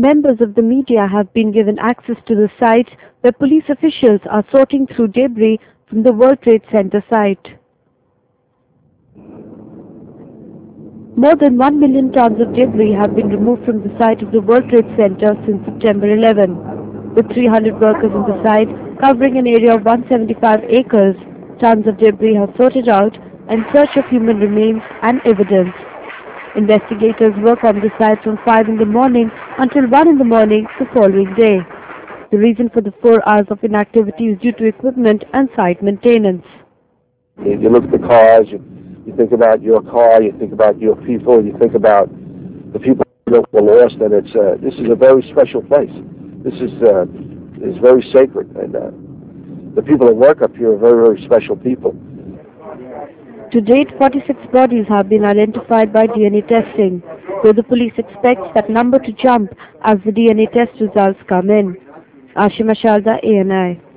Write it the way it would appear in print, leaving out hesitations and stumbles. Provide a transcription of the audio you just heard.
Members of the media have been given access to the site where police officials are sorting through debris from the World Trade Center site. More than 1 million tons of debris have been removed from the site of the World Trade Center since September 11. With 300 workers on the site, covering an area of 175 acres, tons of debris are sorted out in search of human remains and evidence. Investigators work on the site from 5 in the morning until 1 in the morning the following day. The reason for the 4 hours of inactivity is due to equipment and site maintenance. You look at the cars, you think about your car, you think about your people, you think about the people that were lost, and this is a very special place. This is very sacred, and the people that work up here are very, very special people. To date, 46 bodies have been identified by DNA testing, though the police expects that number to jump as the DNA test results come in. Ashima Sharda, ANI.